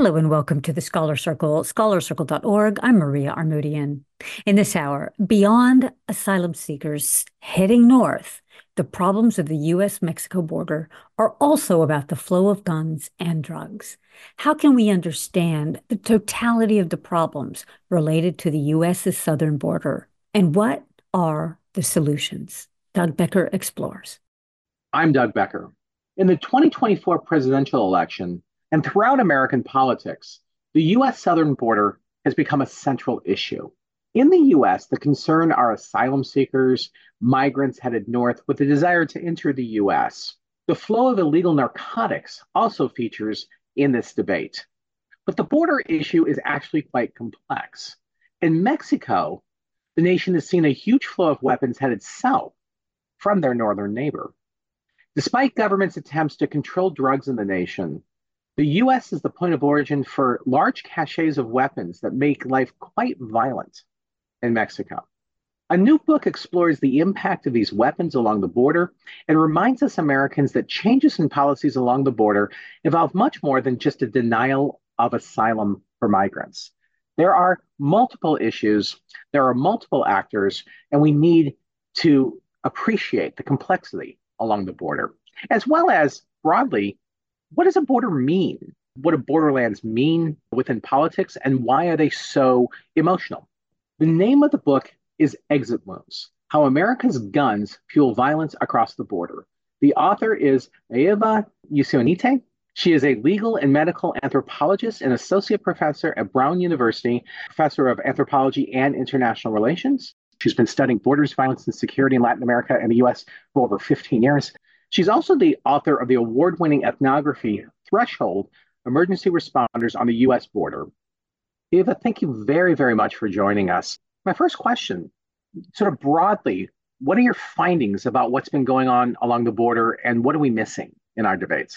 Hello and welcome to the Scholar Circle, scholarcircle.org. I'm Maria Armoudian. In this hour, beyond asylum seekers heading north, the problems of the U.S.-Mexico border are also about the flow of guns and drugs. How can we understand the totality of the problems related to the U.S.'s southern border? And what are the solutions? Doug Becker explores. I'm Doug Becker. In the 2024 presidential election and throughout American politics, the U.S. southern border has become a central issue. In the U.S., the concern are asylum seekers, migrants headed north with a desire to enter the U.S. The flow of illegal narcotics also features in this debate. But the border issue is actually quite complex. In Mexico, the nation has seen a huge flow of weapons headed south from their northern neighbor. Despite government's attempts to control drugs in the nation, the U.S. is the point of origin for large caches of weapons that make life quite violent in Mexico. A new book explores the impact of these weapons along the border and reminds us Americans that changes in policies along the border involve much more than just a denial of asylum for migrants. There are multiple issues, there are multiple actors, and we need to appreciate the complexity along the border, as well as broadly, what does a border mean? What do borderlands mean within politics, and why are they so emotional? The name of the book is Exit Wounds: How America's Guns Fuel Violence Across the Border. The author is Eva Unzueta. She is a legal and medical anthropologist and associate professor at Brown University, professor of anthropology and international relations. She's been studying borders, violence, and security in Latin America and the US for over 15 years. She's also the author of the award-winning ethnography Threshold: Emergency Responders on the US Border. Eva, thank you very, very much for joining us. My first question, sort of broadly, what are your findings about what's been going on along the border, and what are we missing in our debates?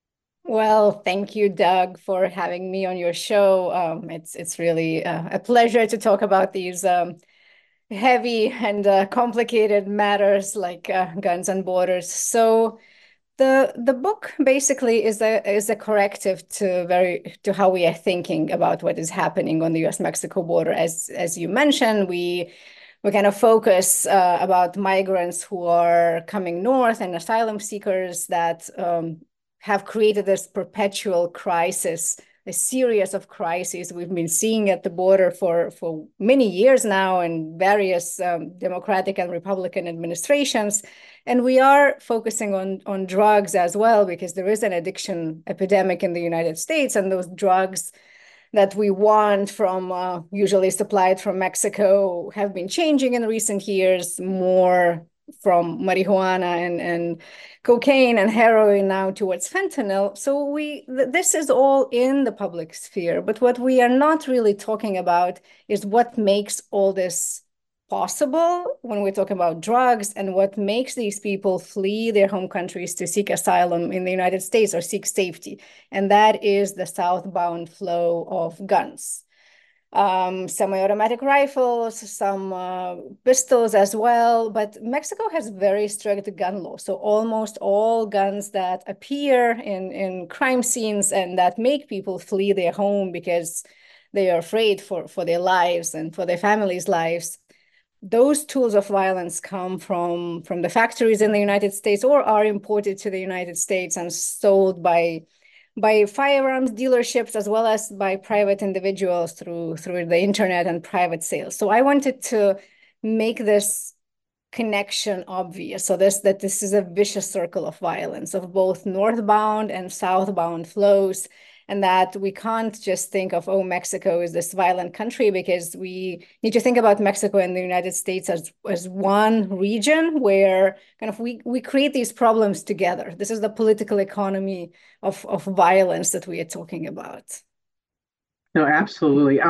Well, thank you, Doug, for having me on your show. It's really a pleasure to talk about these heavy and complicated matters like guns and borders. So the book basically is a corrective to how we are thinking about what is happening on the U.S.-Mexico border. As you mentioned, we kind of focus about migrants who are coming north and asylum seekers that have created this perpetual crisis, a series of crises we've been seeing at the border for many years now in various Democratic and Republican administrations. And we are focusing on drugs as well, because there is an addiction epidemic in the United States, and those drugs that we want from usually supplied from Mexico have been changing in recent years, more from marijuana and cocaine and heroin now towards fentanyl. So this is all in the public sphere. But what we are not really talking about is what makes all this possible when we talk about drugs, and what makes these people flee their home countries to seek asylum in the United States or seek safety. And that is the southbound flow of guns. Semi-automatic rifles, some pistols as well. But Mexico has very strict gun laws. So almost all guns that appear in crime scenes and that make people flee their home because they are afraid for their lives and for their families' lives, those tools of violence come from the factories in the United States or are imported to the United States and sold by firearms dealerships as well as by private individuals through the internet and private sales. So I wanted to make this connection obvious, so that this is a vicious circle of violence of both northbound and southbound flows, and that we can't just think of, oh, Mexico is this violent country, because we need to think about Mexico and the United States as one region where kind of we create these problems together. This is the political economy of violence that we are talking about. No, absolutely.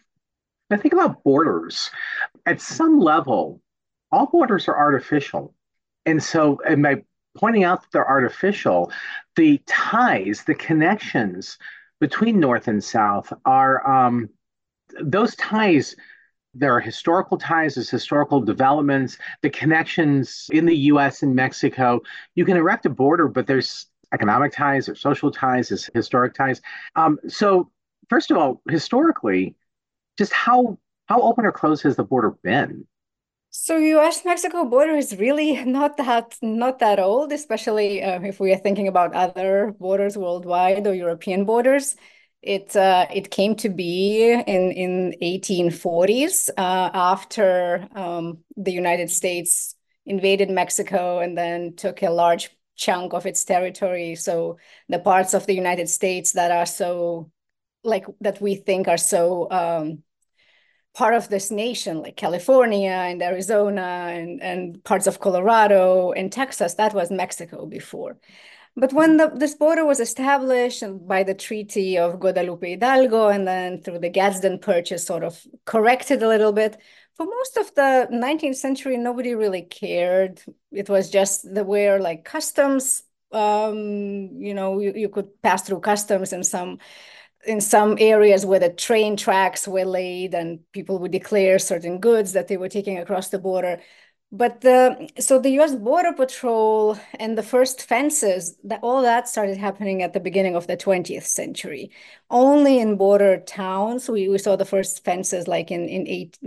I think about borders. At some level, all borders are artificial. And so, and by pointing out that they're artificial, the ties, the connections between North and South are those ties. There are historical ties, there's historical developments, the connections in the US and Mexico. You can erect a border, but there's economic ties, there's social ties, there's historic ties. So first of all, historically, just how open or closed has the border been? So U.S.-Mexico border is really not that old, especially if we are thinking about other borders worldwide or European borders. It came to be in 1840s after the United States invaded Mexico and then took a large chunk of its territory. So the parts of the United States that are so like that we think are so part of this nation, like California and Arizona and parts of Colorado and Texas, that was Mexico before. But when this border was established by the Treaty of Guadalupe Hidalgo and then through the Gadsden Purchase sort of corrected a little bit, for most of the 19th century, nobody really cared. It was just the where like customs, you could pass through customs in some areas where the train tracks were laid and people would declare certain goods that they were taking across the border. But so the U.S. Border Patrol and the first fences, all that started happening at the beginning of the 20th century. Only in border towns, we saw the first fences like in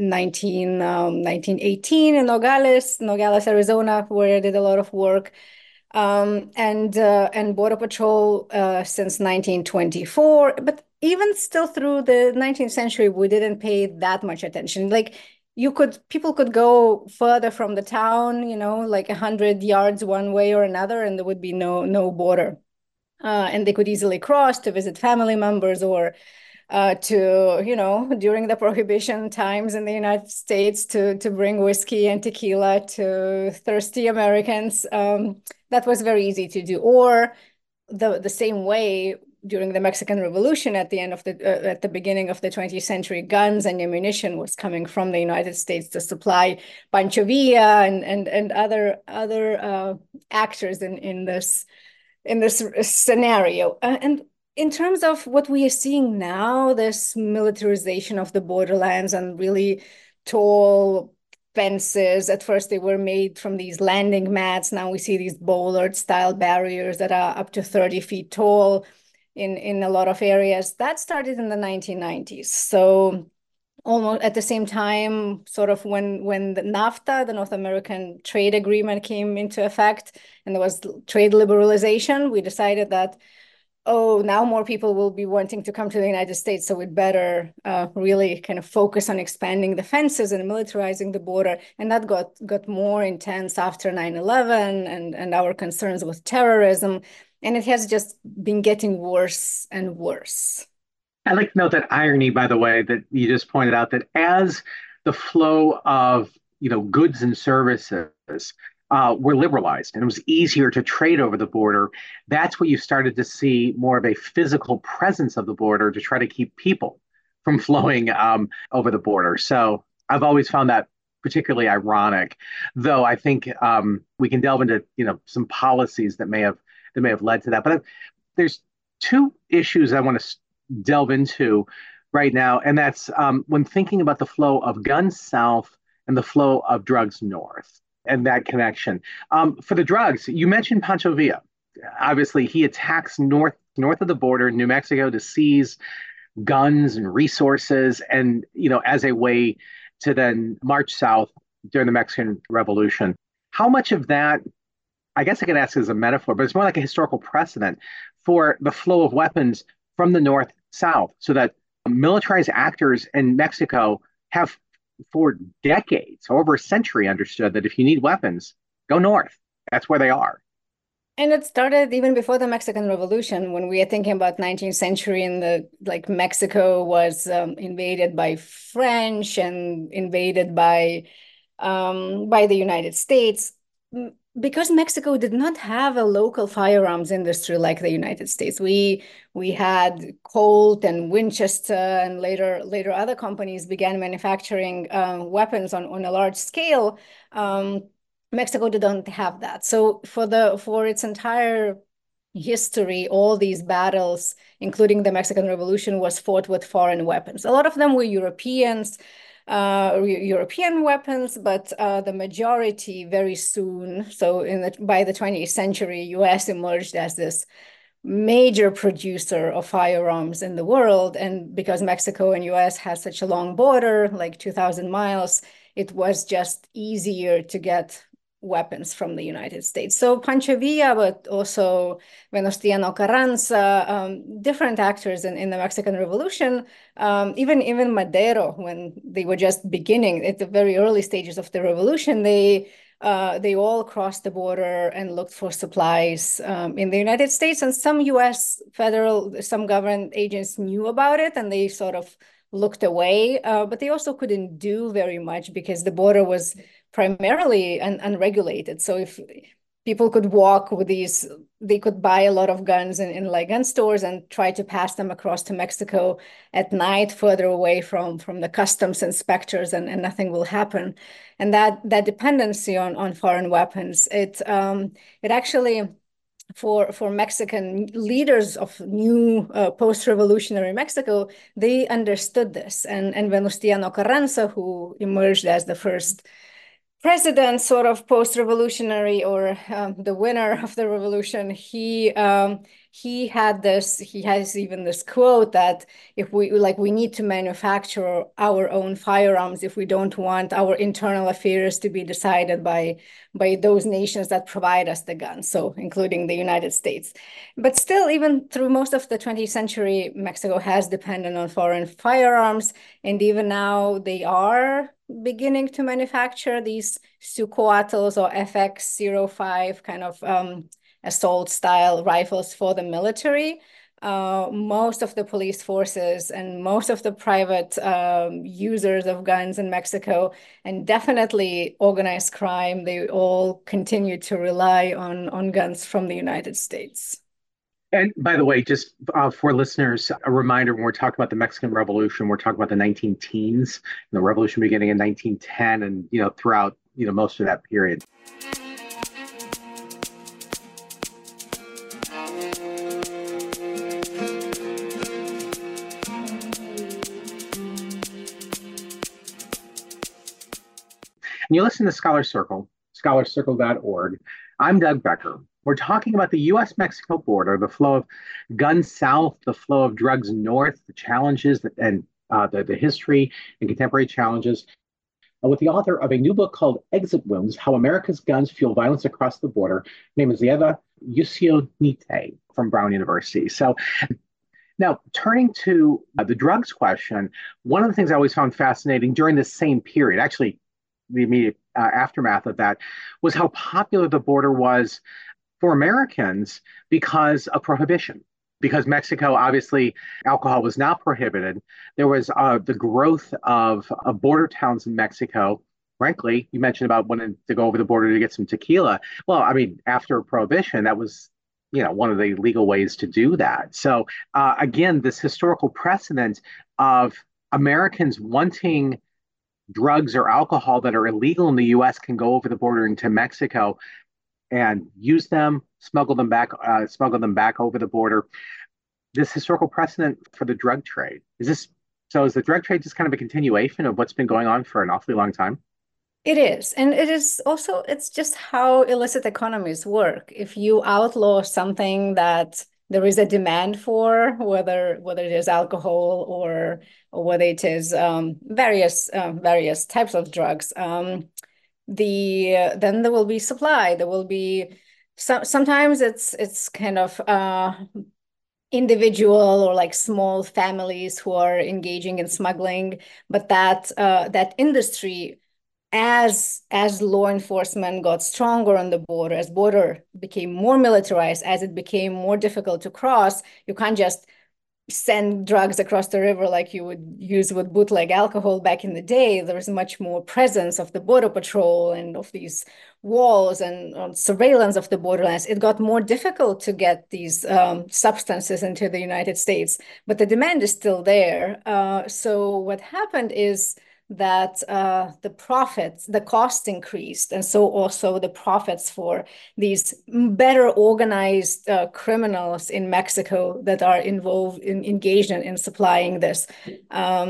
1918 in Nogales, Arizona, where I did a lot of work. And Border Patrol since 1924. But even still through the 19th century, we didn't pay that much attention. Like people could go further from the town, like 100 yards one way or another, and there would be no border. And they could easily cross to visit family members or during the prohibition times in the United States to bring whiskey and tequila to thirsty Americans. That was very easy to do. Or the same way during the Mexican Revolution at the beginning of the 20th century, guns and ammunition was coming from the United States to supply Pancho Villa and other actors in this scenario. And in terms of what we are seeing now, this militarization of the borderlands and really tall fences. At first, they were made from these landing mats. Now we see these bollard-style barriers that are up to 30 feet tall in a lot of areas. That started in the 1990s. So almost at the same time, sort of when the NAFTA, the North American Trade Agreement, came into effect, and there was trade liberalization, we decided that, now more people will be wanting to come to the United States, so we'd better really kind of focus on expanding the fences and militarizing the border. And that got more intense after 9/11 and our concerns with terrorism. And it has just been getting worse and worse. I like to note that irony, by the way, that you just pointed out that as the flow of goods and services were liberalized and it was easier to trade over the border, that's what you started to see more of a physical presence of the border to try to keep people from flowing over the border. So I've always found that particularly ironic, though I think we can delve into some policies that may have led to that. But there's two issues I want to delve into right now, and that's when thinking about the flow of guns south and the flow of drugs north and that connection. For the drugs, you mentioned Pancho Villa. Obviously, he attacks north of the border, New Mexico, to seize guns and resources, and as a way to then march south during the Mexican Revolution. How much of that, I guess I could ask as a metaphor, but it's more like a historical precedent for the flow of weapons from the north south, so that militarized actors in Mexico have for decades, over a century, understood that if you need weapons, go north. That's where they are. And it started even before the Mexican Revolution, when we are thinking about 19th century and Mexico was invaded by French and invaded by the United States. Because Mexico did not have a local firearms industry like the United States. We had Colt and Winchester, and later other companies began manufacturing weapons on a large scale. Mexico didn't have that. So for its entire history, all these battles, including the Mexican Revolution, was fought with foreign weapons. A lot of them were European weapons, but the majority very soon. So by the 20th century, U.S. emerged as this major producer of firearms in the world. And because Mexico and US has such a long border, like 2,000 miles, it was just easier to get weapons from the United States. So Pancho Villa, but also Venustiano Carranza, different actors in the Mexican Revolution, even Madero, when they were just beginning at the very early stages of the revolution, they all crossed the border and looked for supplies in the United States. And some US some government agents knew about it and they sort of looked away, but they also couldn't do very much because the border was primarily unregulated. So if people could walk with these, they could buy a lot of guns in like gun stores and try to pass them across to Mexico at night, further away from the customs inspectors, and nothing will happen. And that dependency on foreign weapons, it actually for Mexican leaders of new post-revolutionary Mexico, they understood this. And Venustiano Carranza, who emerged as the first president, sort of post-revolutionary, or the winner of the revolution, he has even this quote that if we need to manufacture our own firearms if we don't want our internal affairs to be decided by those nations that provide us the guns, so including the United States. But still, even through most of the 20th century, Mexico has depended on foreign firearms, and even now they are beginning to manufacture these Sucoatls or FX-05 kind of assault style rifles for the military. Most of the police forces and most of the private users of guns in Mexico, and definitely organized crime, they all continue to rely on guns from the United States. And by the way, just for listeners, a reminder, when we're talking about the Mexican Revolution, we're talking about the 19 teens, the revolution beginning in 1910 and, throughout, most of that period. And you listen to Scholar Circle, scholarcircle.org. I'm Doug Becker. We're talking about the U.S.-Mexico border, the flow of guns south, the flow of drugs north, the challenges and the history and contemporary challenges, with the author of a new book called Exit Wounds, How America's Guns Fuel Violence Across the Border. Her name is Eva Uscionite from Brown University. So now, turning to the drugs question, one of the things I always found fascinating during this same period, actually the immediate aftermath of that, was how popular the border was for Americans because of prohibition. Because Mexico, obviously, alcohol was not prohibited. There was the growth of border towns in Mexico. Frankly, you mentioned about wanting to go over the border to get some tequila. Well, I mean, after prohibition, that was one of the legal ways to do that. So again, this historical precedent of Americans wanting drugs or alcohol that are illegal in the U.S. can go over the border into Mexico and use them, smuggle them back over the border. This historical precedent for the drug trade, is the drug trade just kind of a continuation of what's been going on for an awfully long time? It is. And it is also, it's just how illicit economies work. If you outlaw something that there is a demand for, whether it is alcohol or whether it is various types of drugs, then there will be supply. There will be sometimes it's kind of individual or like small families who are engaging in smuggling, but that industry, as law enforcement got stronger on the border, as border became more militarized, as it became more difficult to cross, you can't just send drugs across the river like you would use with bootleg alcohol back in the day. There's much more presence of the border patrol and of these walls and surveillance of the borderlands. It got more difficult to get these substances into the United States, but the demand is still there. So what happened is that the cost increased, and so also the profits for these better organized criminals in Mexico that are engaged in supplying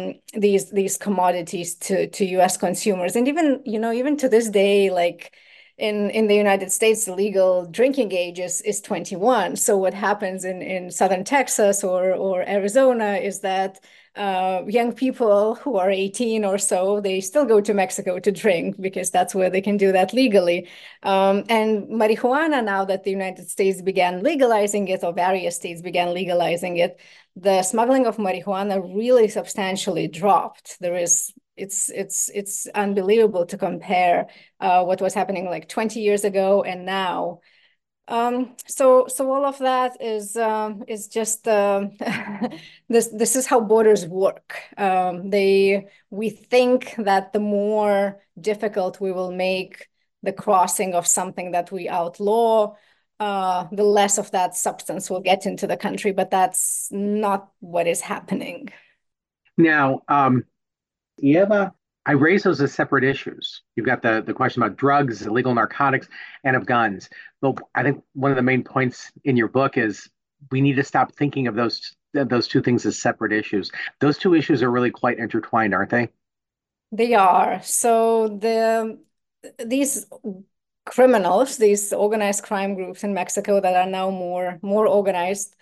these commodities to U.S. consumers. And even to this day, like in the United States, the legal drinking age is 21. So what happens in southern Texas or Arizona is that young people who are 18 or so, they still go to Mexico to drink because that's where they can do that legally. And marijuana, now that the United States began legalizing it, or various states began legalizing it, the smuggling of marijuana really substantially dropped. It's unbelievable to compare what was happening like 20 years ago and now. So all of that is just this is how borders work. We think that the more difficult we will make the crossing of something that we outlaw, the less of that substance will get into the country, but that's not what is happening. Now, Eva, I raise those as separate issues. You've got the question about drugs, illegal narcotics, and of guns. But I think one of the main points in your book is we need to stop thinking of those two things as separate issues. Those two issues are really quite intertwined, aren't they? They are. So these criminals, these organized crime groups in Mexico that are now more organized,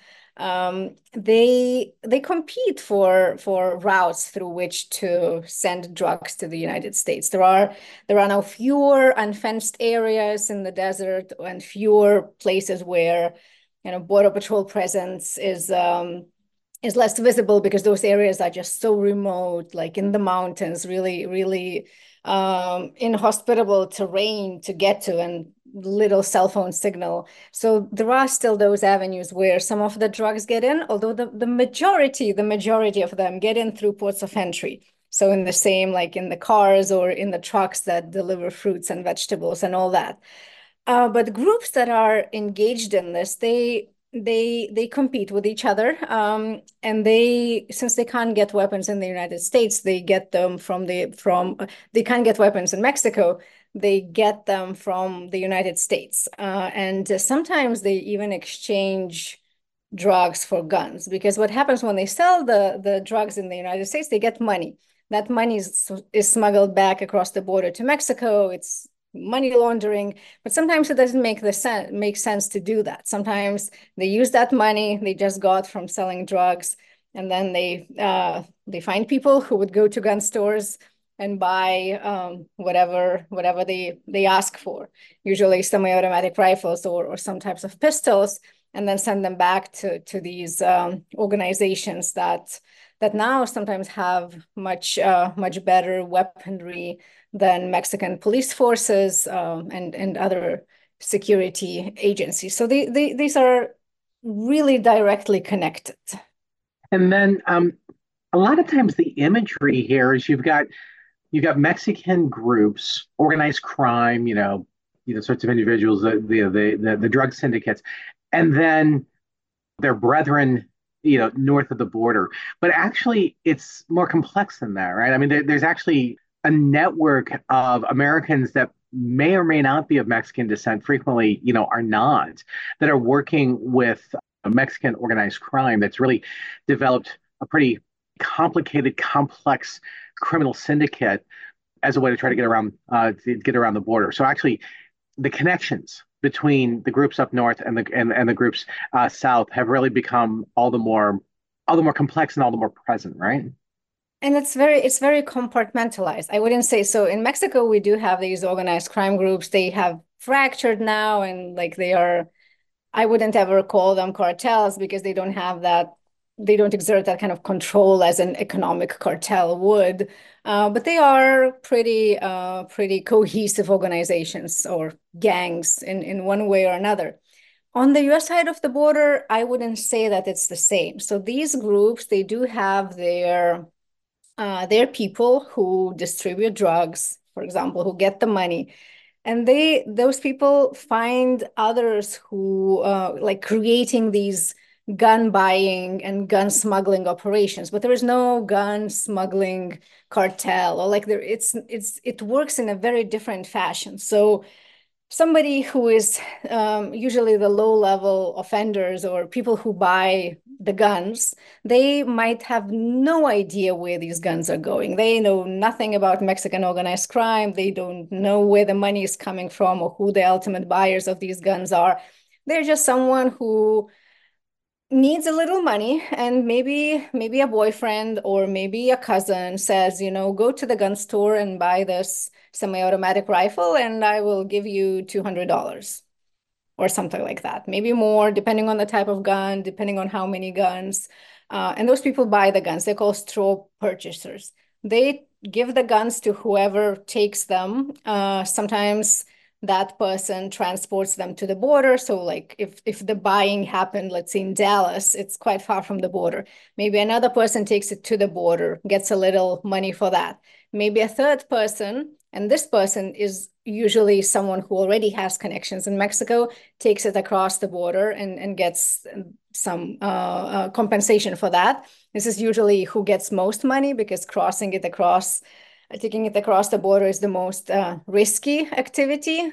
they compete for routes through which to send drugs to the United States. There are now fewer unfenced areas in the desert and fewer places where Border Patrol presence is less visible because those areas are just so remote, like in the mountains, really, really inhospitable terrain to get to, and little cell phone signal. So there are still those avenues where some of the drugs get in, although the majority of them get in through ports of entry. So in the same, like in the cars or in the trucks that deliver fruits and vegetables and all that. But groups that are engaged in this, they compete with each other, and since they can't get weapons in the United States, they get them they can't get weapons in Mexico, they get them from the United States, and sometimes they even exchange drugs for guns, because what happens when they sell the drugs in the United States, they get money. That money is smuggled back across the border to Mexico. It's money laundering, but sometimes it doesn't make sense to do that. Sometimes they use that money they just got from selling drugs, and then they find people who would go to gun stores and buy whatever they ask for, usually semi-automatic rifles or some types of pistols, and then send them back to these organizations that now sometimes have much better weaponry than Mexican police forces and other security agencies. So these are really directly connected. And then a lot of times the imagery here is you've got Mexican groups, organized crime, sorts of individuals, the drug syndicates, and then their brethren, north of the border. But actually, it's more complex than that, right? I mean, there's actually a network of Americans that may or may not be of Mexican descent, frequently, are not, that are working with Mexican organized crime that's really developed a pretty complicated, complex criminal syndicate as a way to try to get around the border. So actually, the connections between the groups up north and the groups south have really become all the more complex and all the more present, right? And it's very compartmentalized. I wouldn't say so. In Mexico, we do have these organized crime groups. They have fractured now, and like I wouldn't ever call them cartels because they don't exert that kind of control as an economic cartel would. But they are pretty cohesive organizations or gangs in one way or another. On the US side of the border, I wouldn't say that it's the same. So these groups, they do have their people who distribute drugs, for example, who get the money. And those people find others who like creating these gun buying and gun smuggling operations, but there is no gun smuggling cartel, or like it works in a very different fashion. So somebody who is usually the low-level offenders or people who buy the guns, they might have no idea where these guns are going. They know nothing about Mexican organized crime. They don't know where the money is coming from or who the ultimate buyers of these guns are. They're just someone who needs a little money, and maybe a boyfriend or maybe a cousin says, go to the gun store and buy this semi-automatic rifle and I will give you $200 or something like that. Maybe more, depending on the type of gun, depending on how many guns. And those people buy the guns. They're called straw purchasers. They give the guns to whoever takes them. Sometimes that person transports them to the border. So like if the buying happened, let's say in Dallas, it's quite far from the border. Maybe another person takes it to the border, gets a little money for that. Maybe a third person, and this person is usually someone who already has connections in Mexico, takes it across the border and gets some compensation for that. This is usually who gets most money because taking it across the border is the most risky activity.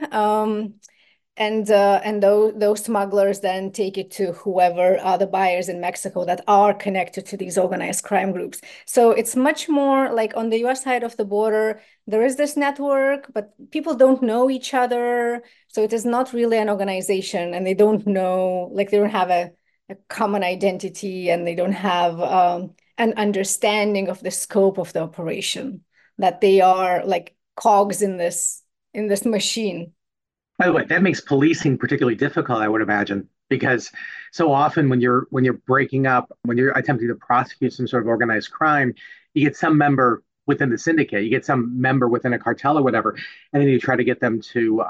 And those smugglers then take it to whoever are the buyers in Mexico that are connected to these organized crime groups. So it's much more like on the US side of the border, there is this network, but people don't know each other. So it is not really an organization, and they don't know, like they don't have a common identity, and they don't have an understanding of the scope of the operation, that they are like cogs in this machine. By the way, that makes policing particularly difficult, I would imagine, because so often when you're breaking up, when you're attempting to prosecute some sort of organized crime, you get some member within the syndicate, you get some member within a cartel or whatever, and then you try to get them to,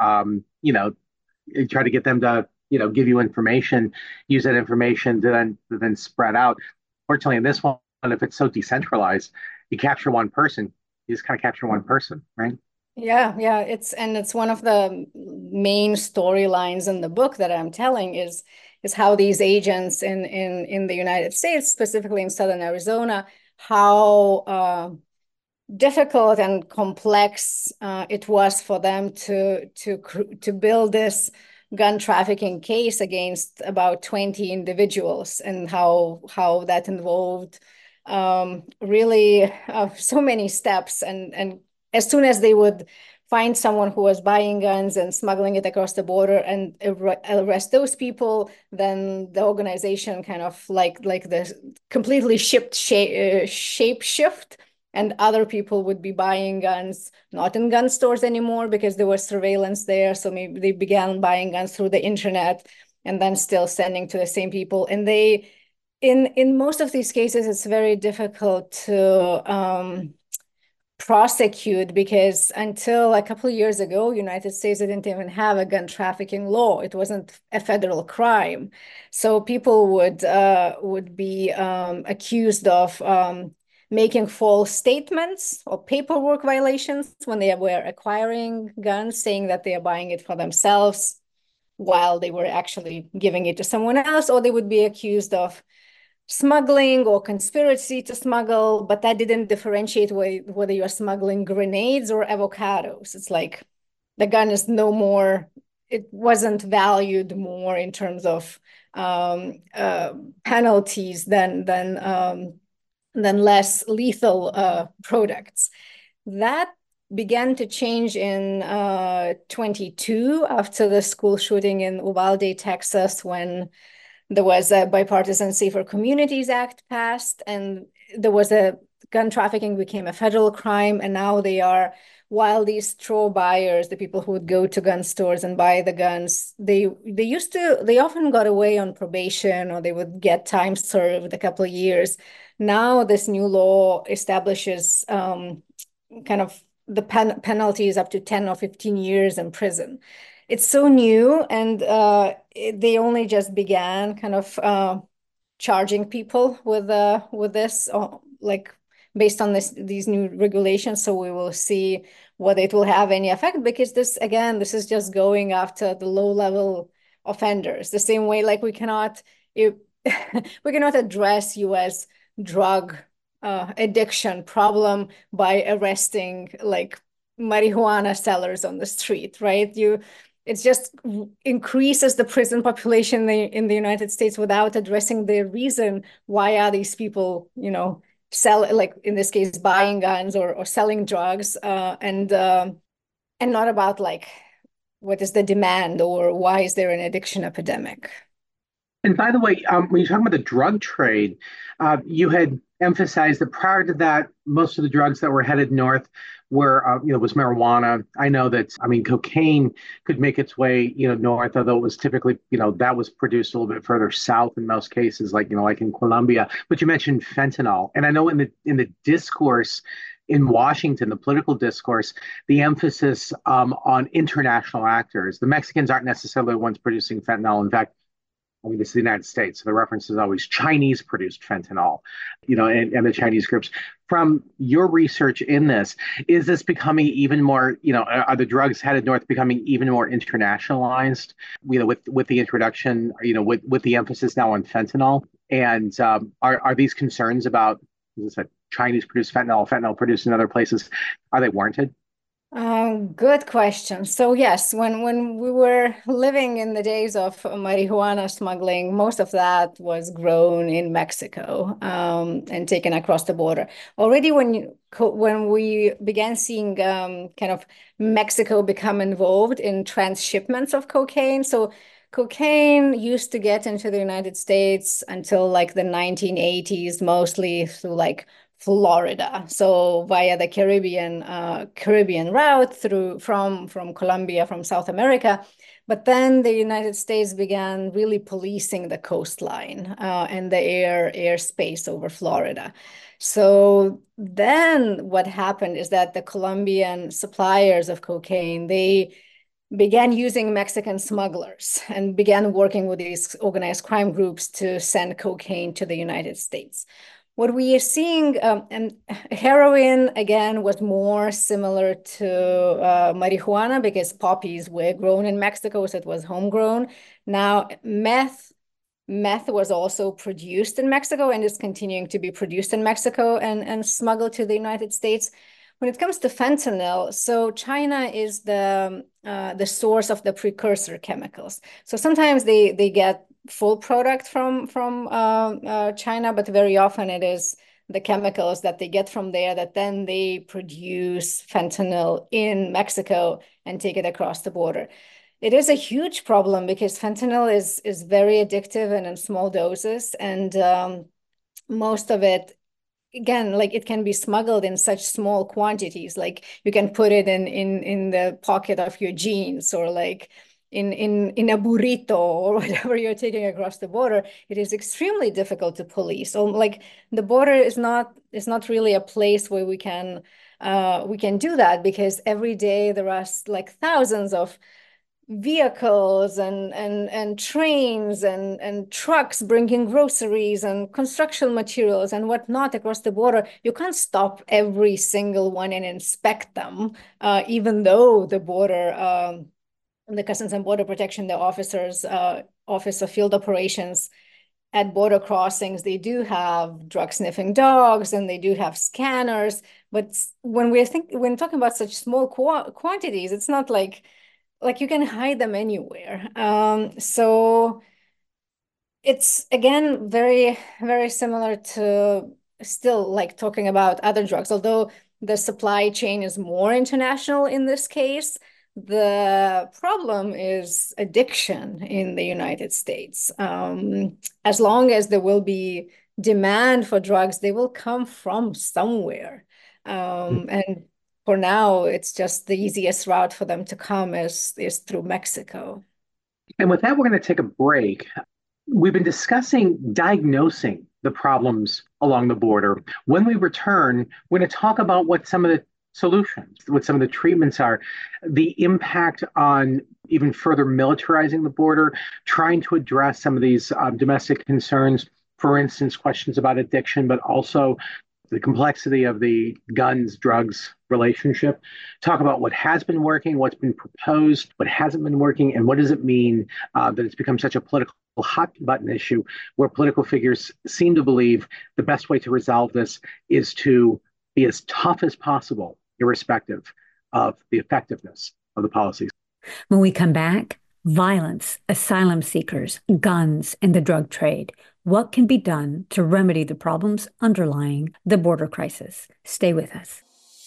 you try to get them to, give you information, use that information to then spread out. Fortunately, in this one, if it's so decentralized, you capture one person, you just kind of capture one person, right? Yeah, it's one of the main storylines in the book that I'm telling is how these agents in the United States, specifically in Southern Arizona, how difficult and complex it was for them to build this gun trafficking case against about 20 individuals, and how that involved really so many steps, and as soon as they would find someone who was buying guns and smuggling it across the border and arrest those people, then the organization kind of like the completely shape shift, and other people would be buying guns not in gun stores anymore because there was surveillance there. So maybe they began buying guns through the internet and then still sending to the same people. And in most of these cases, it's very difficult to prosecute, because until a couple of years ago, United States didn't even have a gun trafficking law. It wasn't a federal crime. So people would be accused of making false statements or paperwork violations when they were acquiring guns, saying that they are buying it for themselves while they were actually giving it to someone else, or they would be accused of smuggling or conspiracy to smuggle, but that didn't differentiate whether you're smuggling grenades or avocados. It's like the gun is no more, it wasn't valued more in terms of penalties than less lethal products. That began to change in 22 after the school shooting in Uvalde, Texas, when there was a Bipartisan Safer Communities Act passed, and there was a gun trafficking became a federal crime. And now while these straw buyers, the people who would go to gun stores and buy the guns, they often got away on probation, or they would get time served a couple of years. Now this new law establishes kind of the penalties up to 10 or 15 years in prison. It's so new, and they only just began kind of charging people with this, like based on these new regulations. So we will see whether it will have any effect, because this is just going after the low-level offenders. The same way, like we cannot address U.S. drug addiction problem by arresting like marijuana sellers on the street, right? it just increases the prison population in the United States without addressing the reason why are these people, sell, like in this case, buying guns or selling drugs, and not about like what is the demand or why is there an addiction epidemic. And by the way, when you're talking about the drug trade, you had emphasized that prior to that, most of the drugs that were headed north were, was marijuana. I know that, cocaine could make its way, north, although it was typically, that was produced a little bit further south in most cases, like in Colombia. But you mentioned fentanyl, and I know in the discourse in Washington, the political discourse, the emphasis on international actors. The Mexicans aren't necessarily the ones producing fentanyl. In fact, this is the United States. So the reference is always Chinese produced fentanyl, and the Chinese groups. From your research in this, is this becoming even more, are the drugs headed north becoming even more internationalized, with the introduction, with the emphasis now on fentanyl? And are these concerns about, as I said, Chinese produced fentanyl produced in other places, are they warranted? Good question. So yes, when we were living in the days of marijuana smuggling, most of that was grown in Mexico, and taken across the border. Already when we began seeing kind of Mexico become involved in transshipments of cocaine. So cocaine used to get into the United States until like the 1980s, mostly through like Florida, so via the Caribbean route from Colombia, from South America. But then the United States began really policing the coastline and the airspace over Florida. So then what happened is that the Colombian suppliers of cocaine, they began using Mexican smugglers and began working with these organized crime groups to send cocaine to the United States. What we are seeing, and heroin, again, was more similar to marijuana because poppies were grown in Mexico, so it was homegrown. Now, meth was also produced in Mexico and is continuing to be produced in Mexico and smuggled to the United States. When it comes to fentanyl, so China is the source of the precursor chemicals. So sometimes they get full product from China, but very often it is the chemicals that they get from there that then they produce fentanyl in Mexico and take it across the border. It is a huge problem because fentanyl is very addictive and in small doses, and most of it, again, like it can be smuggled in such small quantities, like you can put it in the pocket of your jeans or like in a burrito or whatever you're taking across the border. It is extremely difficult to police. So like the border is not really a place where we can do that, because every day there are like thousands of vehicles and trains and trucks bringing groceries and construction materials and whatnot across the border. You can't stop every single one and inspect them, even though the border, the Customs and Border Protection, the officers, Office of Field Operations at border crossings, they do have drug sniffing dogs and they do have scanners. But when talking about such small quantities, it's not like you can hide them anywhere. So it's, again, very, very similar to still like talking about other drugs, although the supply chain is more international in this case. The problem is addiction in the United States. As long as there will be demand for drugs, they will come from somewhere. And for now, it's just the easiest route for them to come is through Mexico. And with that, we're going to take a break. We've been discussing diagnosing the problems along the border. When we return, we're going to talk about what some of the solutions, what some of the treatments are, the impact on even further militarizing the border, trying to address some of these domestic concerns, for instance, questions about addiction, but also the complexity of the guns drugs relationship. Talk about what has been working, what's been proposed, what hasn't been working, and what does it mean that it's become such a political hot button issue where political figures seem to believe the best way to resolve this is to be as tough as possible, irrespective of the effectiveness of the policies. When we come back, violence, asylum seekers, guns, and the drug trade. What can be done to remedy the problems underlying the border crisis? Stay with us.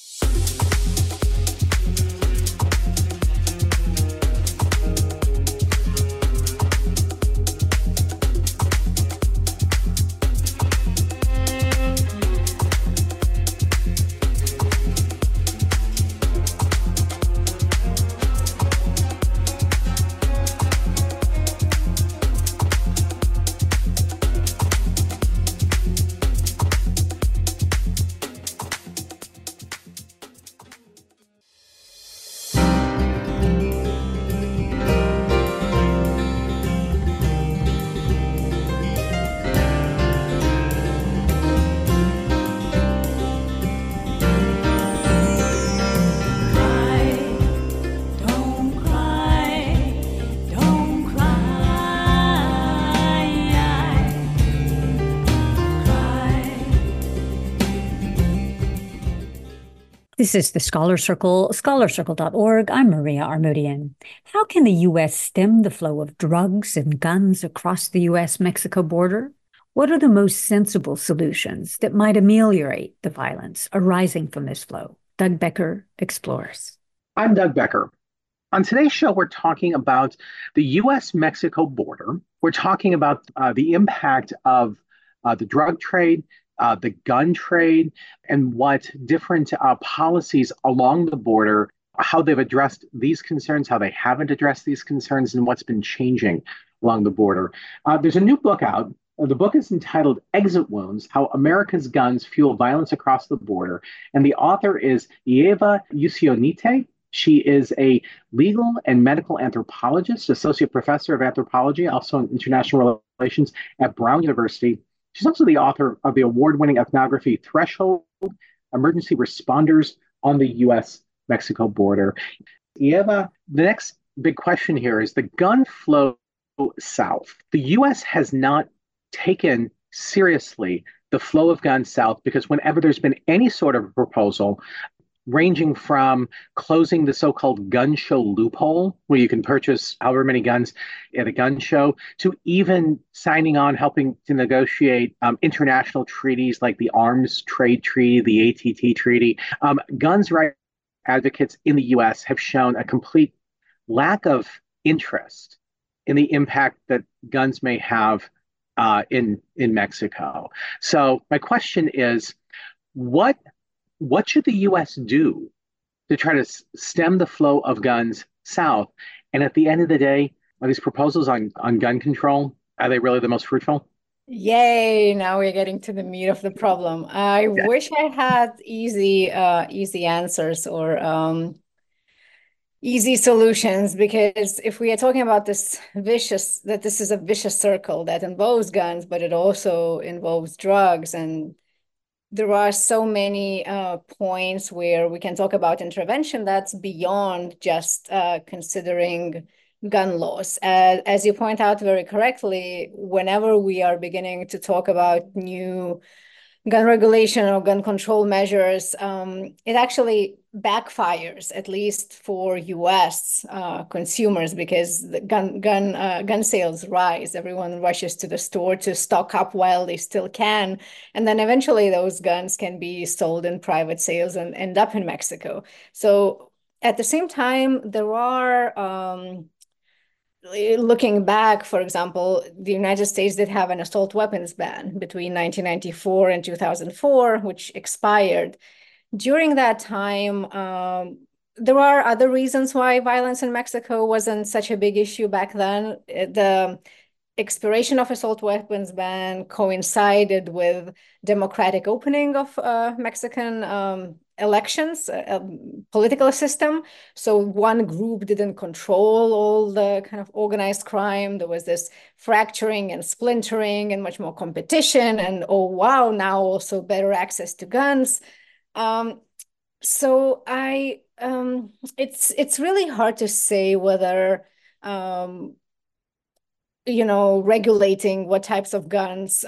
This is the Scholar Circle, scholarcircle.org. I'm Maria Armoudian. How can the U.S. stem the flow of drugs and guns across the U.S.-Mexico border? What are the most sensible solutions that might ameliorate the violence arising from this flow? Doug Becker explores. I'm Doug Becker. On today's show, we're talking about the U.S.-Mexico border. We're talking about the impact of the drug trade, the gun trade, and what different policies along the border, how they've addressed these concerns, how they haven't addressed these concerns, and what's been changing along the border. There's a new book out. The book is entitled Exit Wounds: How America's Guns Fuel Violence Across the Border. And the author is Eva Ucionite. She is a legal and medical anthropologist, associate professor of anthropology, also in international relations at Brown University. She's also the author of the award-winning ethnography Threshold: Emergency Responders on the U.S.-Mexico Border. Eva, the next big question here is the gun flow south. The U.S. has not taken seriously the flow of guns south because whenever there's been any sort of proposal, ranging from closing the so-called gun show loophole, where you can purchase however many guns at a gun show, to even signing on, helping to negotiate international treaties like the Arms Trade Treaty, the ATT Treaty. Guns rights advocates in the U.S. have shown a complete lack of interest in the impact that guns may have in Mexico. So my question is, what should the U.S. do to try to stem the flow of guns south? And at the end of the day, are these proposals on gun control, are they really the most fruitful? Yay, now we're getting to the meat of the problem. I wish I had easy answers or easy solutions, because if we are talking about this is a vicious circle that involves guns, but it also involves drugs, and there are so many points where we can talk about intervention that's beyond just considering gun laws. As you point out very correctly, whenever we are beginning to talk about new gun regulation or gun control measures, it actually backfires, at least for U.S. Consumers, because the gun sales rise. Everyone rushes to the store to stock up while they still can, and then eventually those guns can be sold in private sales and end up in Mexico. So at the same time, there are looking back, for example, the United States did have an assault weapons ban between 1994 and 2004, which expired. During that time, there are other reasons why violence in Mexico wasn't such a big issue back then. The expiration of assault weapons ban coincided with democratic opening of Mexican elections, political system. So one group didn't control all the kind of organized crime. There was this fracturing and splintering and much more competition. And oh, wow, now also better access to guns. So it's really hard to say whether regulating what types of guns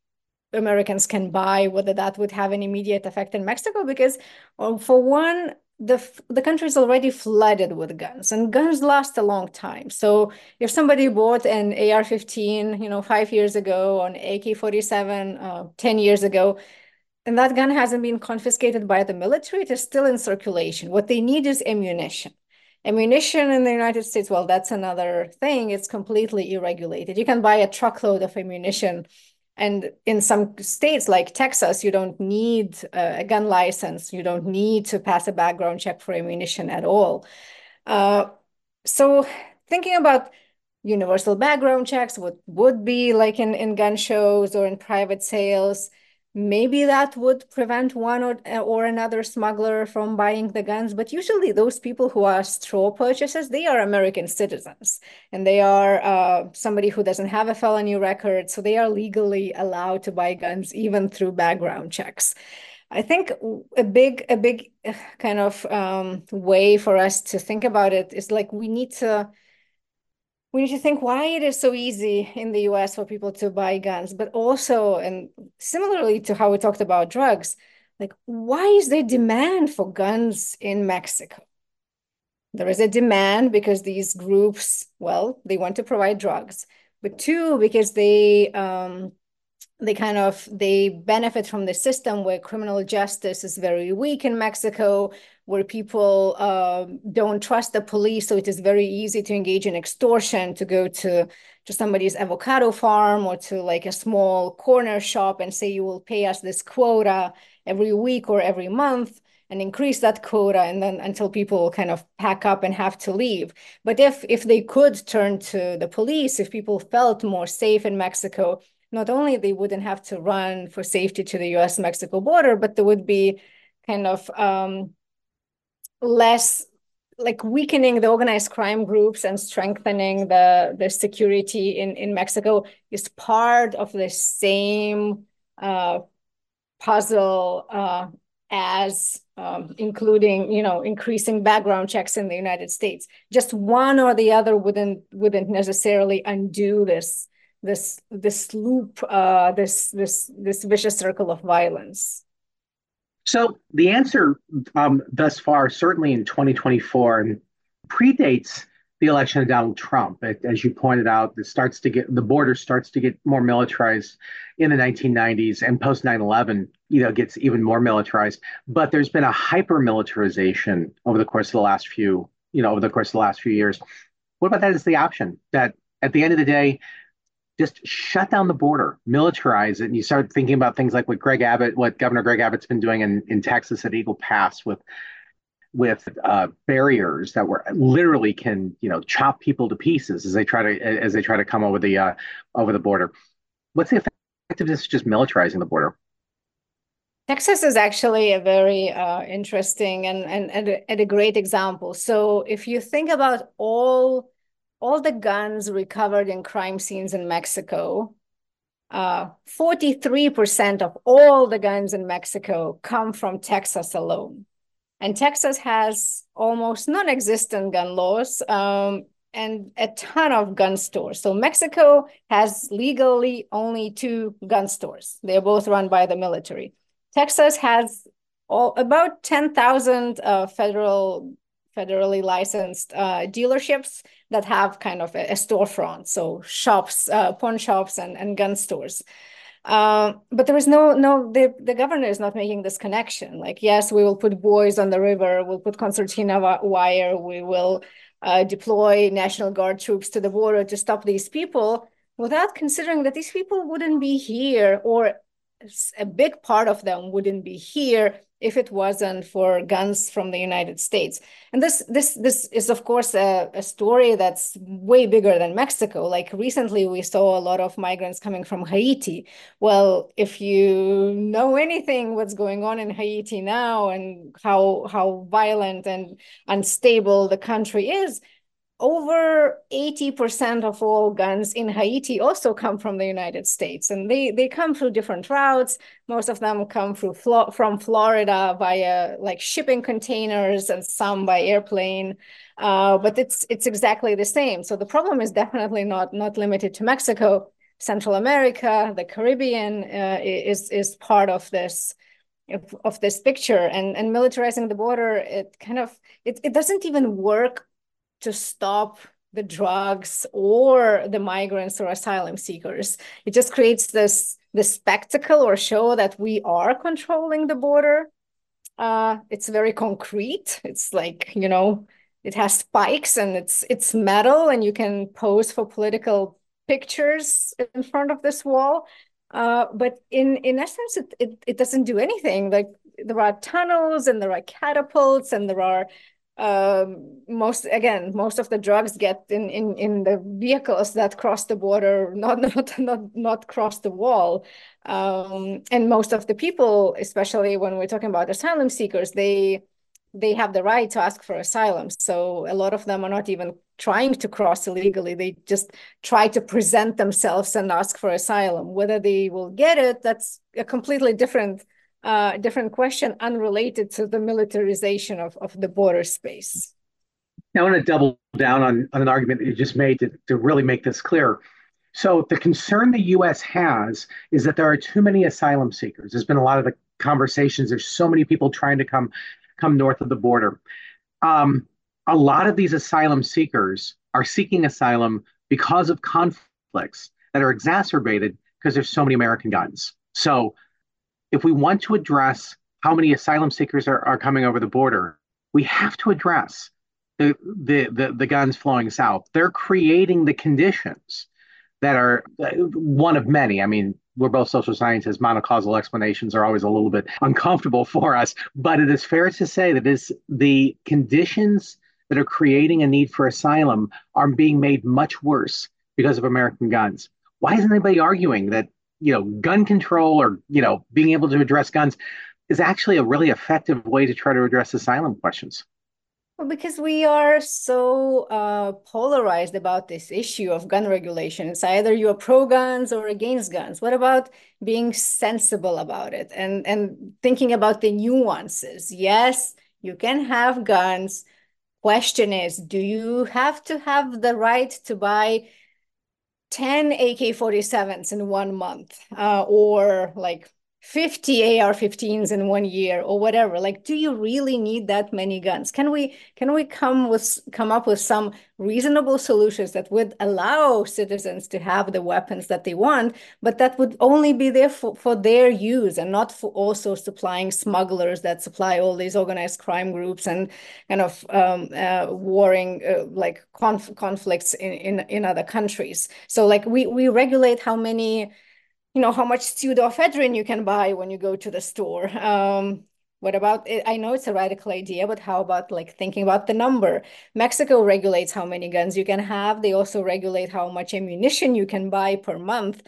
Americans can buy, whether that would have an immediate effect in Mexico, because for one, the country is already flooded with guns, and guns last a long time. So if somebody bought an AR-15, 5 years ago, on AK-47, 10 years ago, and that gun hasn't been confiscated by the military, it is still in circulation. What they need is ammunition. Ammunition in the United States, well, that's another thing. It's completely irregulated. You can buy a truckload of ammunition. And in some states like Texas, you don't need a gun license. You don't need to pass a background check for ammunition at all. So thinking about universal background checks, what would be like in gun shows or in private sales, maybe that would prevent one or another smuggler from buying the guns. But usually those people who are straw purchases, they are American citizens, and they are somebody who doesn't have a felony record. So they are legally allowed to buy guns even through background checks. I think a big kind of way for us to think about it is like we need to think why it is so easy in the US for people to buy guns, but also, and similarly to how we talked about drugs, like why is there demand for guns in Mexico? There is a demand because these groups, well, they want to provide drugs, but two, because they benefit from the system where criminal justice is very weak in Mexico, where people don't trust the police. So it is very easy to engage in extortion, to go to somebody's avocado farm or to like a small corner shop and say, you will pay us this quota every week or every month, and increase that quota, and then until people kind of pack up and have to leave. But if they could turn to the police, if people felt more safe in Mexico, not only they wouldn't have to run for safety to the US-Mexico border, but there would be kind of less like weakening the organized crime groups and strengthening the security in Mexico is part of the same puzzle as including, increasing background checks in the United States. Just one or the other wouldn't necessarily undo this loop, this vicious circle of violence. So the answer thus far, certainly in 2024, and predates the election of Donald Trump. As you pointed out, the border starts to get more militarized in the 1990s, and post 9/11, gets even more militarized. But there's been a hyper militarization over the course of the last few years. What about that as the option? That at the end of the day, just shut down the border, militarize it, and you start thinking about things like what Governor Greg Abbott's been doing in Texas at Eagle Pass with barriers that were literally can chop people to pieces as they try to come over the border. What's the effectiveness of just militarizing the border? Texas is actually a very interesting and a great example. So if you think about all the guns recovered in crime scenes in Mexico, 43% of all the guns in Mexico come from Texas alone. And Texas has almost non-existent gun laws and a ton of gun stores. So Mexico has legally only 2 gun stores. They're both run by the military. Texas has about 10,000 federally licensed dealerships that have kind of a storefront, so shops, pawn shops, and gun stores. But there is the governor is not making this connection. Like, yes, we will put buoys on the river, we'll put concertina wire, we will deploy National Guard troops to the border to stop these people, without considering that these people wouldn't be here, or a big part of them wouldn't be here if it wasn't for guns from the United States. And this is, of course, a story that's way bigger than Mexico. Like recently, we saw a lot of migrants coming from Haiti. Well, if you know anything what's going on in Haiti now and how violent and unstable the country is, over 80% of all guns in Haiti also come from the United States, and they come through different routes. Most of them come from Florida via like shipping containers, and some by airplane. But it's exactly the same. So the problem is definitely not limited to Mexico. Central America, the Caribbean is part of this of this picture, and militarizing the border, it doesn't even work to stop the drugs or the migrants or asylum seekers. It just creates this spectacle or show that we are controlling the border. It's very concrete. It's like, it has spikes and it's metal, and you can pose for political pictures in front of this wall. But in essence, it doesn't do anything. Like, there are tunnels and there are catapults and there are most of the drugs get in the vehicles that cross the border, not cross the wall. And most of the people, especially when we're talking about asylum seekers, they have the right to ask for asylum. So a lot of them are not even trying to cross illegally. They just try to present themselves and ask for asylum. Whether they will get it, that's a completely different question, unrelated to the militarization of the border space. Now, I want to double down on an argument that you just made to really make this clear. So the concern the U.S. has is that there are too many asylum seekers. There's been a lot of the conversations. There's so many people trying to come north of the border. A lot of these asylum seekers are seeking asylum because of conflicts that are exacerbated because there's so many American guns. So if we want to address how many asylum seekers are coming over the border, we have to address the guns flowing south. They're creating the conditions that are one of many. I mean, we're both social scientists. Monocausal explanations are always a little bit uncomfortable for us, but it is fair to say that the conditions that are creating a need for asylum are being made much worse because of American guns. Why isn't anybody arguing that, gun control or, being able to address guns is actually a really effective way to try to address asylum questions? Well, because we are so polarized about this issue of gun regulation. It's either you're pro guns or against guns. What about being sensible about it and thinking about the nuances? Yes, you can have guns. Question is, do you have to have the right to buy 10 AK-47s in 1 month, or like 50 AR-15s in 1 year, or whatever? Like, do you really need that many guns? Can we come up with some reasonable solutions that would allow citizens to have the weapons that they want, but that would only be there for their use and not for also supplying smugglers that supply all these organized crime groups and kind of warring like conflicts in other countries? So like we regulate how many, how much pseudoephedrine you can buy when you go to the store. What about it? I know it's a radical idea, but how about like thinking about the number? Mexico regulates how many guns you can have. They also regulate how much ammunition you can buy per month.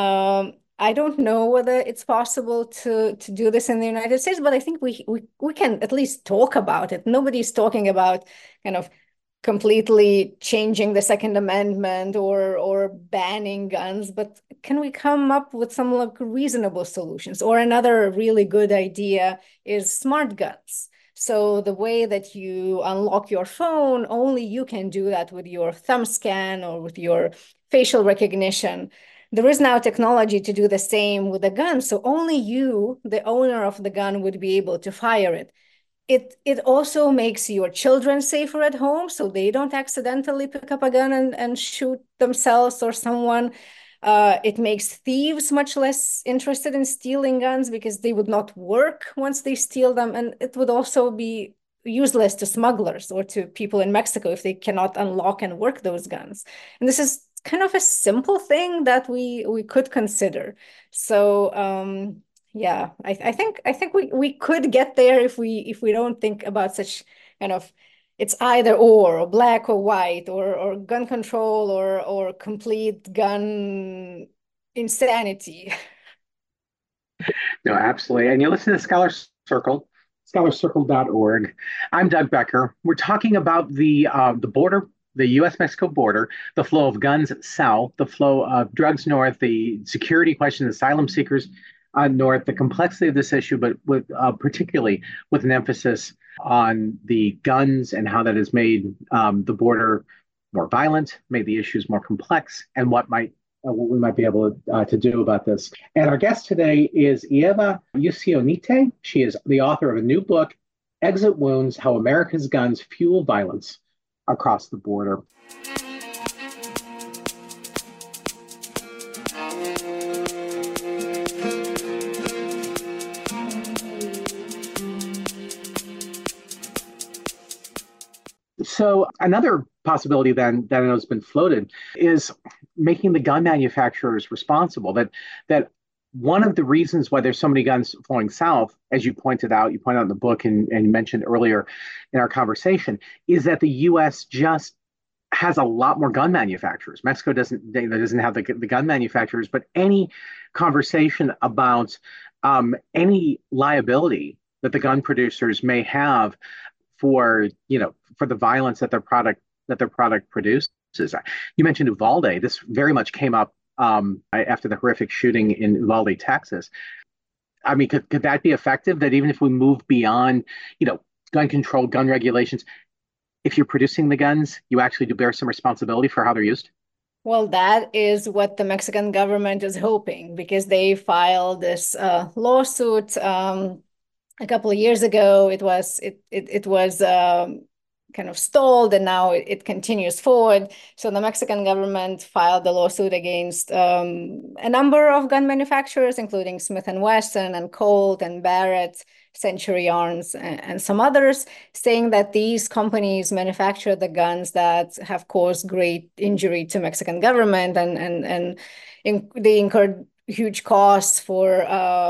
I don't know whether it's possible to do this in the United States, but I think we can at least talk about it. Nobody's talking about kind of completely changing the Second Amendment or banning guns, but can we come up with some like reasonable solutions? Or another really good idea is smart guns. So the way that you unlock your phone, only you can do that with your thumb scan or with your facial recognition. There is now technology to do the same with a gun. So only you, the owner of the gun, would be able to fire it. It also makes your children safer at home, so they don't accidentally pick up a gun and shoot themselves or someone. It makes thieves much less interested in stealing guns because they would not work once they steal them. And it would also be useless to smugglers or to people in Mexico if they cannot unlock and work those guns. And this is kind of a simple thing that we could consider. So yeah, I think we could get there if we don't think about such kind of, it's either or black or white, or gun control or complete gun insanity. No, absolutely. And you listen to Scholar Circle, scholarcircle.org. I'm Doug Becker. We're talking about the border, the U.S.-Mexico border, the flow of guns south, the flow of drugs north, the security question, asylum seekers north, the complexity of this issue, but with particularly with an emphasis on the guns and how that has made the border more violent, made the issues more complex, and what might what we might be able to do about this. And our guest today is Eva Usionite. She is the author of a new book, Exit Wounds: How America's Guns Fuel Violence Across the Border. So another possibility then that I know has been floated is making the gun manufacturers responsible. That one of the reasons why there's so many guns flowing south, as you pointed out in the book and you mentioned earlier in our conversation, is that the U.S. just has a lot more gun manufacturers. Mexico doesn't have the gun manufacturers, but any conversation about any liability that the gun producers may have for the violence that their product produces. You mentioned Uvalde. This very much came up after the horrific shooting in Uvalde, Texas. I mean, could that be effective? That even if we move beyond, gun control, gun regulations, if you're producing the guns, you actually do bear some responsibility for how they're used? Well, that is what the Mexican government is hoping, because they filed this lawsuit a couple of years ago. It was kind of stalled, and now it continues forward. So the Mexican government filed the lawsuit against a number of gun manufacturers, including Smith & Wesson and Colt and Barrett, Century Arms, and some others, saying that these companies manufacture the guns that have caused great injury to Mexican government, and they incurred huge costs for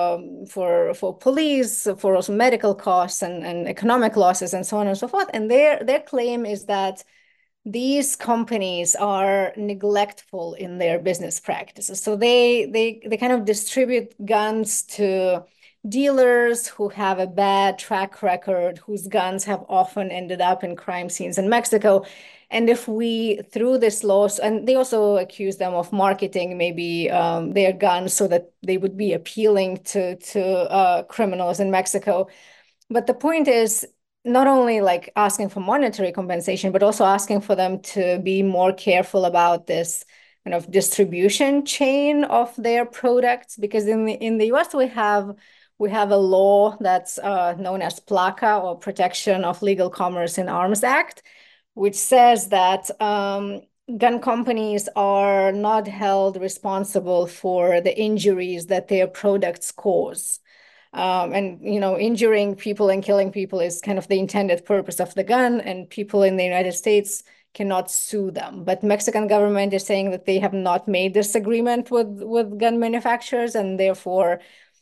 police, for also medical costs and economic losses and so on and so forth. And their claim is that these companies are neglectful in their business practices. So they kind of distribute guns to dealers who have a bad track record, whose guns have often ended up in crime scenes in Mexico. And if we, through this loss, and they also accuse them of marketing maybe their guns so that they would be appealing to criminals in Mexico. But the point is not only like asking for monetary compensation, but also asking for them to be more careful about this kind of distribution chain of their products. Because in the US, we have a law that's known as PLACA, or Protection of Legal Commerce in Arms Act, which says that gun companies are not held responsible for the injuries that their products cause. And injuring people and killing people is kind of the intended purpose of the gun, and people in the United States cannot sue them. But Mexican government is saying that they have not made this agreement with gun manufacturers, and therefore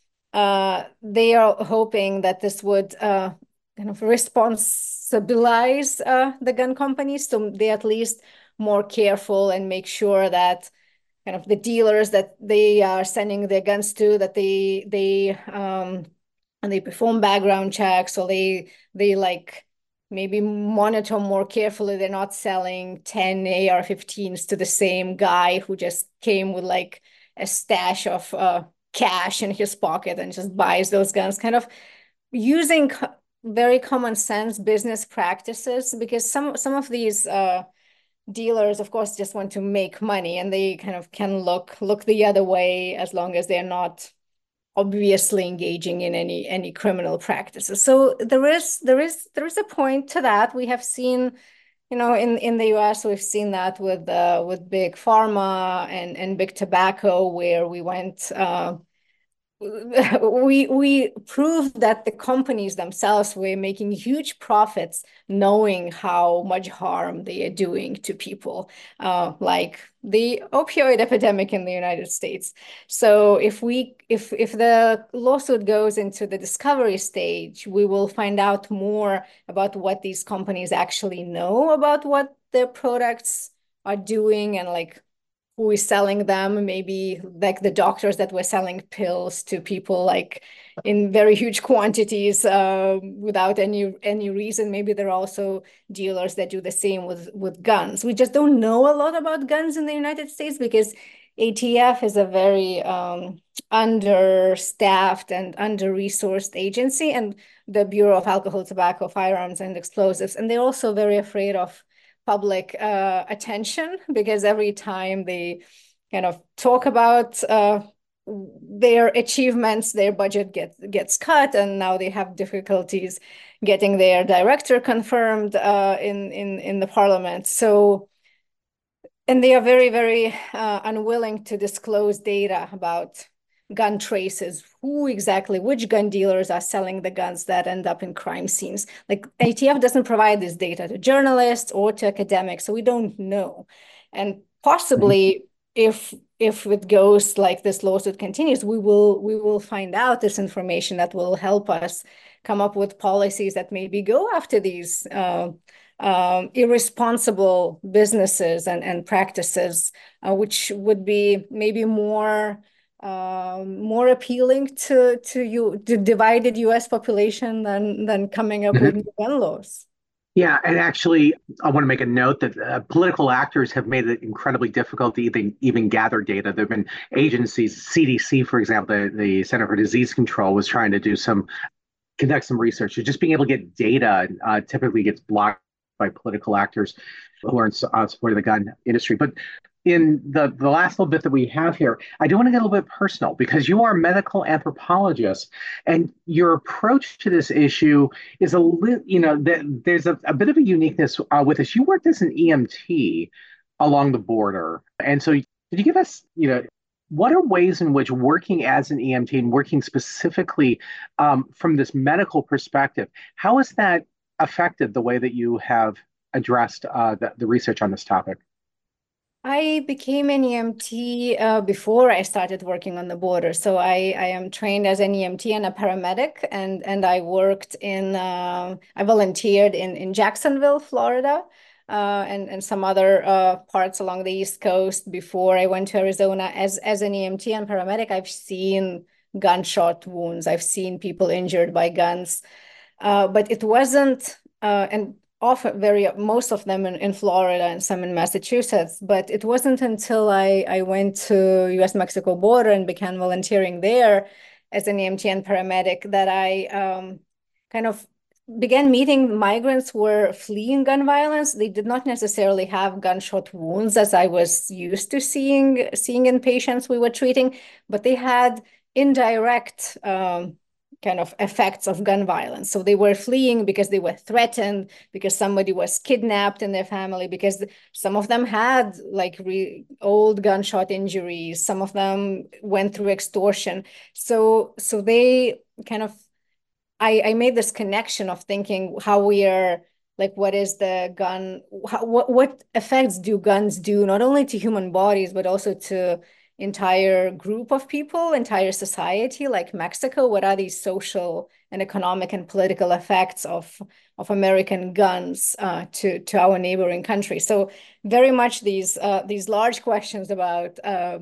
they are hoping that this would kind of responsibilize the gun companies, so they at least more careful and make sure that kind of the dealers that they are sending their guns to, that they perform background checks, or they like maybe monitor more carefully. They're not selling 10 AR-15s to the same guy who just came with like a stash of cash in his pocket and just buys those guns, kind of using very common sense business practices, because some of these dealers, of course, just want to make money, and they kind of can look the other way as long as they're not obviously engaging in any criminal practices. So there is a point to that. We have seen, in the US, we've seen that with big pharma and big tobacco, where we went we proved that the companies themselves were making huge profits, knowing how much harm they are doing to people, like the opioid epidemic in the United States. So if the lawsuit goes into the discovery stage, we will find out more about what these companies actually know about what their products are doing, and like who is selling them. Maybe like the doctors that were selling pills to people like in very huge quantities without any reason. Maybe there are also dealers that do the same with guns. We just don't know a lot about guns in the United States, because ATF is a very understaffed and under-resourced agency, and the Bureau of Alcohol, Tobacco, Firearms, and Explosives. And they're also very afraid of public attention, because every time they kind of talk about their achievements. Their budget gets cut, and now they have difficulties getting their director confirmed in the parliament. So, and they are very, very unwilling to disclose data about gun traces, which gun dealers are selling the guns that end up in crime scenes. Like ATF doesn't provide this data to journalists or to academics, so we don't know. And possibly if it goes like this lawsuit continues, we will find out this information that will help us come up with policies that maybe go after these irresponsible businesses and practices, which would be maybe more appealing to the divided U.S. population than coming up with new gun laws. Yeah, and actually, I want to make a note that political actors have made it incredibly difficult to even gather data. There have been agencies, CDC, for example, the Center for Disease Control, was trying to conduct some research. So just being able to get data typically gets blocked by political actors who are in support of the gun industry. But in the last little bit that we have here, I do want to get a little bit personal because you are a medical anthropologist, and your approach to this issue is there's a bit of a uniqueness with this. You worked as an EMT along the border, and so could you give us, what are ways in which working as an EMT and working specifically from this medical perspective, how has that affected the way that you have addressed the research on this topic? I became an EMT before I started working on the border. So I am trained as an EMT and a paramedic, and I worked I volunteered in Jacksonville, Florida, and some other parts along the East Coast before I went to Arizona. As an EMT and paramedic, I've seen gunshot wounds. I've seen people injured by guns, but it wasn't, and often most of them in Florida and some in Massachusetts. But it wasn't until I went to US-Mexico border and began volunteering there as an EMT and paramedic that I kind of began meeting migrants who were fleeing gun violence. They did not necessarily have gunshot wounds as I was used to seeing in patients we were treating, but they had indirect kind of effects of gun violence. So they were fleeing because they were threatened, because somebody was kidnapped in their family, because some of them had like old gunshot injuries. Some of them went through extortion. So they kind of, I made this connection of thinking how we are, like, what is the gun, what effects do guns do, not only to human bodies, but also to entire group of people, entire society, like Mexico? What are these social and economic and political effects of American guns to our neighboring country? So very much these large questions about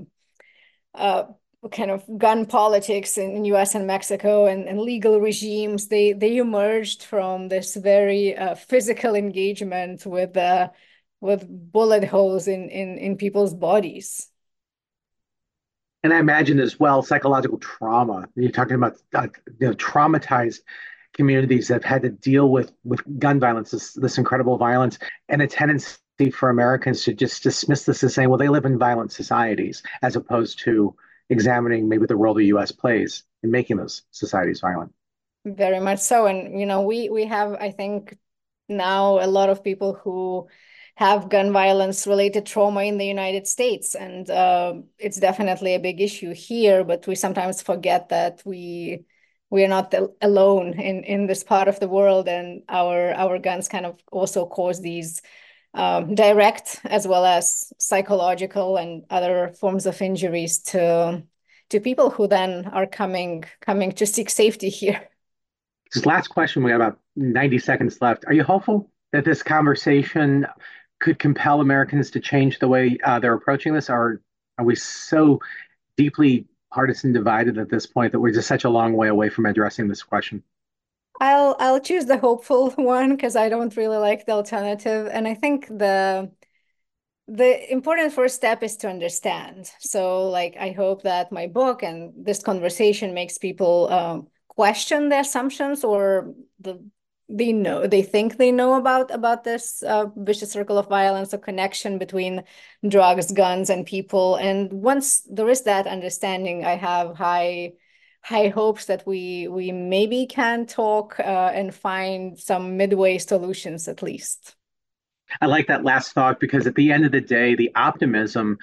kind of gun politics in US and Mexico and legal regimes, they emerged from this very physical engagement with bullet holes in people's bodies. And I imagine as well psychological trauma. You're talking about traumatized communities that have had to deal with gun violence, this incredible violence, and a tendency for Americans to just dismiss this as saying, well, they live in violent societies, as opposed to examining maybe the role the U.S. plays in making those societies violent. Very much so. And, we have, I think, now a lot of people who have gun violence related trauma in the United States. And it's definitely a big issue here, but we sometimes forget that we are not alone in this part of the world. And our guns kind of also cause these direct as well as psychological and other forms of injuries to people who then are coming to seek safety here. This last question, we got about 90 seconds left. Are you hopeful that this conversation could compel Americans to change the way they're approaching this? Or are we so deeply partisan divided at this point that we're just such a long way away from addressing this question? I'll choose the hopeful one because I don't really like the alternative. And I think the important first step is to understand. So like, I hope that my book and this conversation makes people question the assumptions or the they think they know about this vicious circle of violence, a connection between drugs, guns, and people. And once there is that understanding, I have high hopes that we maybe can talk and find some midway solutions at least. I like that last thought because at the end of the day, the optimism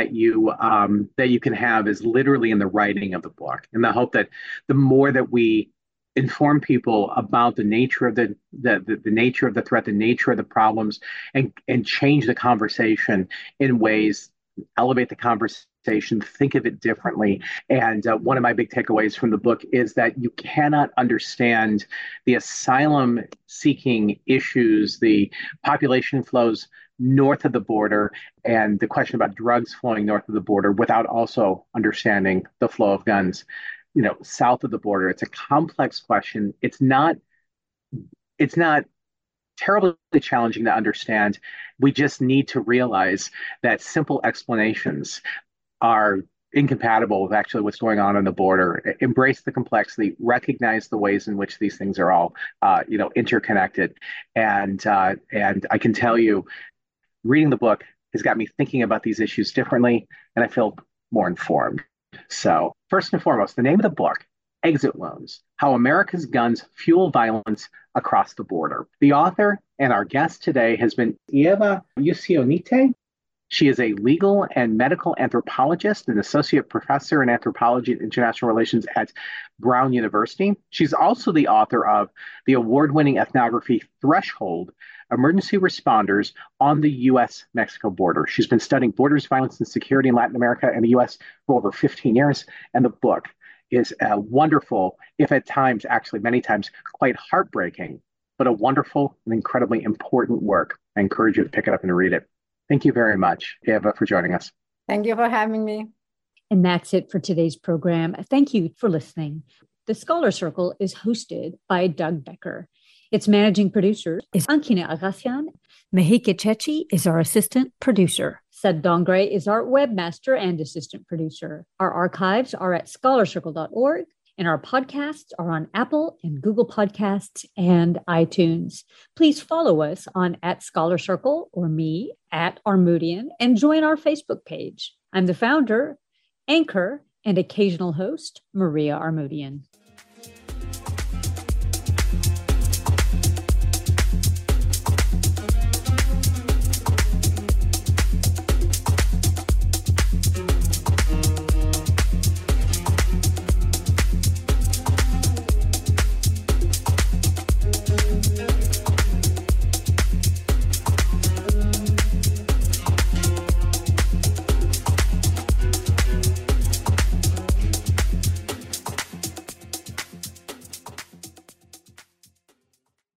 that you can have is literally in the writing of the book, and the hope that the more that we inform people about the nature of the nature of the threat, the nature of the problems, and change the conversation in ways, elevate the conversation, think of it differently. And one of my big takeaways from the book is that you cannot understand the asylum seeking issues, the population flows north of the border, and the question about drugs flowing north of the border without also understanding the flow of guns, south of the border. It's a complex question. It's not terribly challenging to understand. We just need to realize that simple explanations are incompatible with actually what's going on the border. Embrace the complexity, recognize the ways in which these things are all, interconnected. And I can tell you, reading the book has got me thinking about these issues differently, and I feel more informed. So, first and foremost, the name of the book, Exit Wounds: How America's Guns Fuel Violence Across the Border. The author and our guest today has been Eva Usionite. She is a legal and medical anthropologist and associate professor in anthropology and international relations at Brown University. She's also the author of the award-winning ethnography Threshold: Emergency Responders on the U.S.-Mexico Border. She's been studying borders, violence, and security in Latin America and the U.S. for over 15 years, and the book is a wonderful, if at times, actually many times, quite heartbreaking, but a wonderful and incredibly important work. I encourage you to pick it up and read it. Thank you very much, Eva, for joining us. Thank you for having me. And that's it for today's program. Thank you for listening. The Scholar Circle is hosted by Doug Becker. Its managing producer is Ankina Agassian. Mehike Chechi is our assistant producer. Sed Dongre is our webmaster and assistant producer. Our archives are at scholarcircle.org, and our podcasts are on Apple and Google Podcasts and iTunes. Please follow us on @ScholarCircle or me @Armoutian, and join our Facebook page. I'm the founder, anchor, and occasional host, Maria Armoutian.